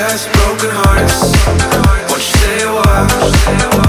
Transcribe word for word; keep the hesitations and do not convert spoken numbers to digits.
past broken hearts. Won't you stay a while?